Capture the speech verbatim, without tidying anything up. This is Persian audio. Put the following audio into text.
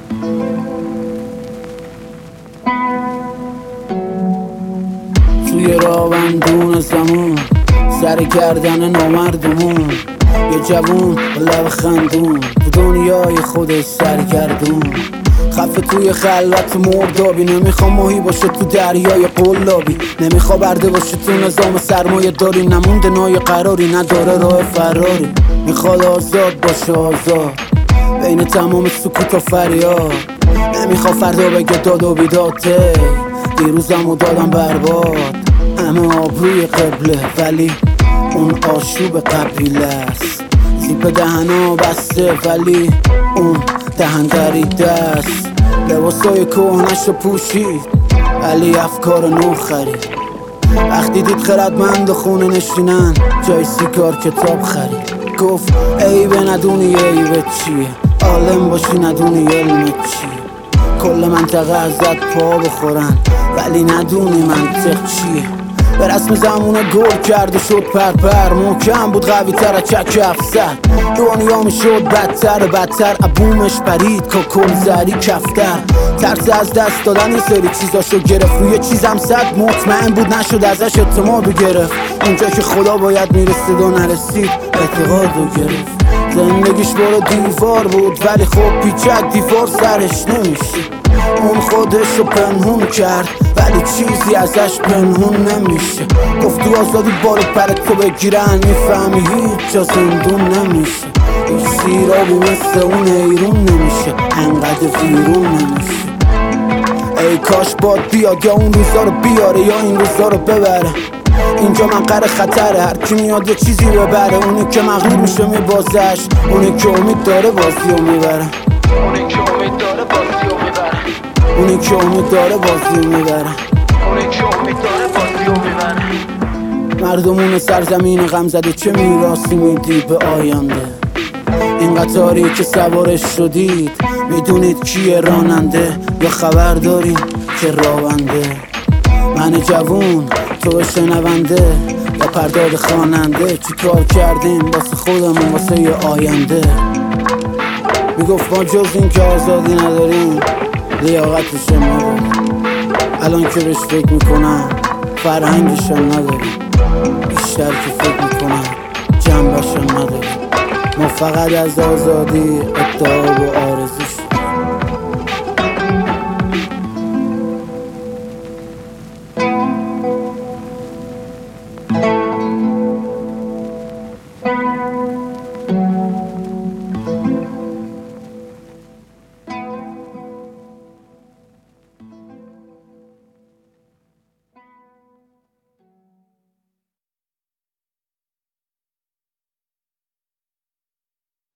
توی راوندون زمان سر کردن نامردمون، یه جوون با لب خندون تو دنیای خودش سرگردون، خفه توی خلوت مردابی. نمیخوام ماهی باشه تو دریای قلابی، نمیخوا برده باشه تو نظام سرمایه داری، نمونده نای قراری نداره راه فراری. میخواد آزاد باشه آزاد بین تمام سکوت و فریاد، نمیخوا فردا بگه داد و بیداته دیروزمو دادم برباد. همه آبروی قبله ولی اون آشوب قبیله است، زیپ دهنا بسته ولی اون دهن دریده است. لباسای کهنشو پوشید ولی افکار نو خرید، وقتی دید خردمند و خونه نشینن جای سیگار کتاب خرید. گفت ای به ندونی ای به چیه، عالم باشی ندونی علم چیه. کل منطقه ازت پا بخورن ولی ندونی منطق چیه. به رسم زمونه گل کرد و شد پرپر، محکم بود قوی تر از چک افسر. دنیا می شد بدتر بدتر، ابومش پرید که کل زری کفتر. ترس از دست دادن یه سری چیزاشو گرفت، روی چیزم صد مطمئن بود نشد ازش اعتمادو گرفت. اونجا که خدا باید میرسید و نرسید اعتقادو گرفت. زندگیش برو دیوار بود ولی خب پیچک دیوار سرش نمیشه. اون خودشو پنهون کرد ولی چیزی ازش پنهون نمیشه. گفت تو آزادی بالو پرت تو بگیرن میفهمی هیچ جا زندون نمیشه. هیچ سیرابی مثل اون ایرون نمیشه، انقدر ویرون نمیشه. ای کاش باد بیاد یا اون روزا رو بیاره یا این روزا رو ببره. اینجا منقر خطره، هر کی میاد یه چیزی ببره. اونی که مغرور میشه میبازش، اونی که امید داره بازی رو میبره. اونی که امید داره بازی رو میبره. اونی که امید داره بازی رو میبره. اونی که امید داره بازی رو میبره. مردمون سرزمین غم زده چه میراثی میدی به آینده؟ این قطاری که سوارش شدید میدونید کیه راننده یا خبر دارین که راونده؟ من جوون تو شنونده یا پرداد خواننده؟ چی کار کردیم واسه خودمون واسه یه آینده؟ میگفت ما جز این که آزادی نداریم لیاقتش نداریم. الان که بهش فکر میکنم فرهنگش نداریم، بیشتر که فکر میکنم جنبش نداریم. ما فقط از آزادی ادعا و آرزو